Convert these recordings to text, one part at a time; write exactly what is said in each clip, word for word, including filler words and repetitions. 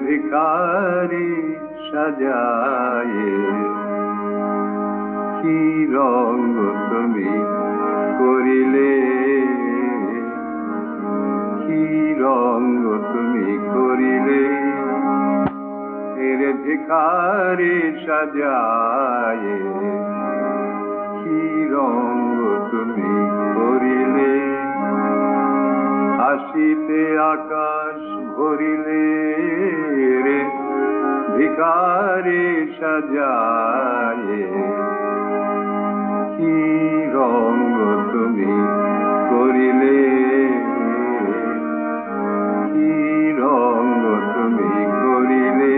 ভিখারি সাজায়ে কি রঙ তুমি করিলে, কি রঙ তুমি করিলে, এরে ভিখারি সাজায়ে কি রঙ তুমি করিলে। হাসিতে আকাশ ভরিলে রে ভিখারি সাজায়ে কি রঙ তুমি করিলে, কি রঙ তুমি করিলে।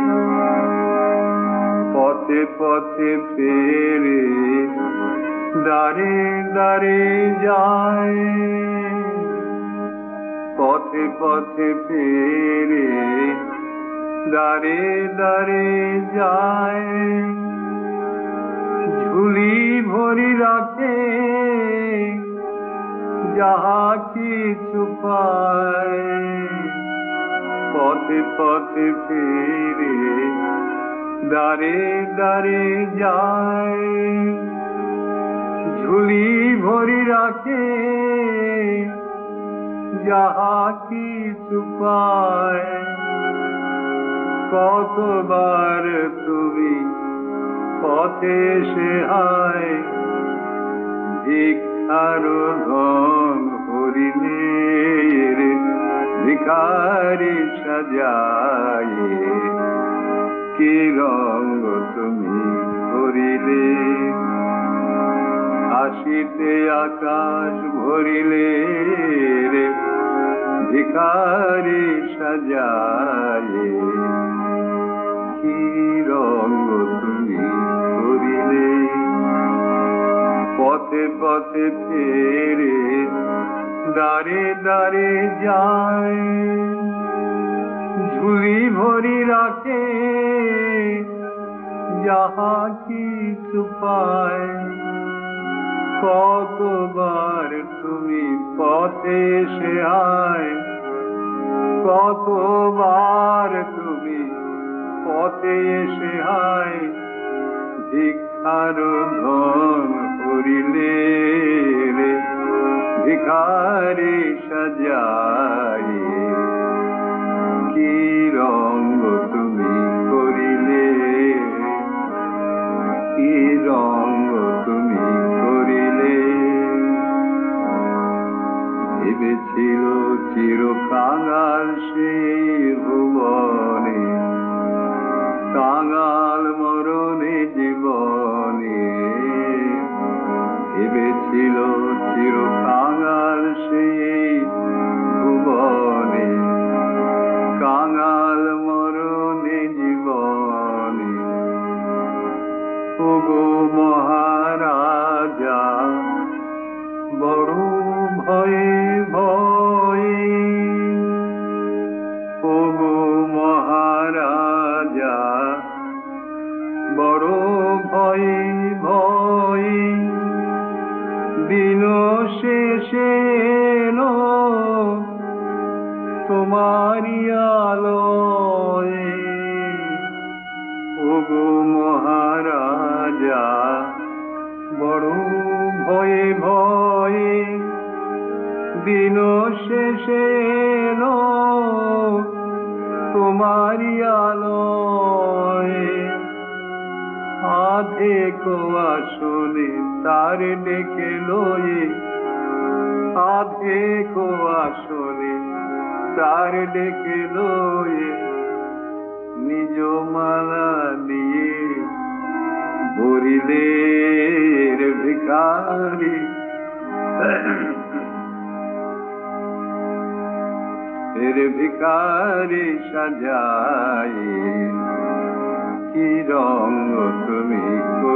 পথে পথে ফেরে দাঁড়ে দাঁড়ে যায়, পথে পথে ফেরে দাঁড়ে দাঁড়ে যায়, ঝুলি ভরি রাখে যাহা কিছু পায়। পথে পথে ফেরে দাঁড়ে দাঁড়ে যায়, ঝুলি ভরি রাখে যাহা কিছু পায়। কতবার তুমি পথে সে হায় ভিক্ষার ধন হরিলে রে ভিখারি সাজায়ে কি রঙ তুমি করিলে। হাসিতে আকাশ ভরিলে রে ভিখারি সাজায়ে কি রঙ তুমি করিলে। পথে পথে ফেরে দাঁড়ে দাঁড়ে যায়, ঝুলি ভরি রাখে যাহা কিছু পায়। কতবার তুমি পথে সে আয়, কতবার তুমি পথে এসে হায় ভিক্ষার ধন করিলে রে ভিখারি সাজায়ে কি রঙ তুমি করিলে, কি রঙ তুমি করিলে। ভেবেছিল চির কাঙাল সেই ভুবনে, কাঙাল মরণে জীবনে। ভেবেছিল চির কাঙাল সেই ভুবনে, কাঙাল মরণে জীবনে। ওগো মহারাজা বড় ভয়ে ভয়ে, ওগো মহারাজা বড় ভয়ে ভয়ে। দিন শেষে এলো তোমারি আলোয়, ওগো মহারাজা বড় ভয়ে ভয়ে। দিন শেষে এলো তোমারি আলোয়, আধে কোয়া শোনে তার ডেকে লয়ে, আধে কোয়া শোনে তার ডেকে লয়ে। নিজ মালা দিয়ে ভরিলে রে ভিখারি, রে ভিখারি সাজায়ে কি রঙ তুমি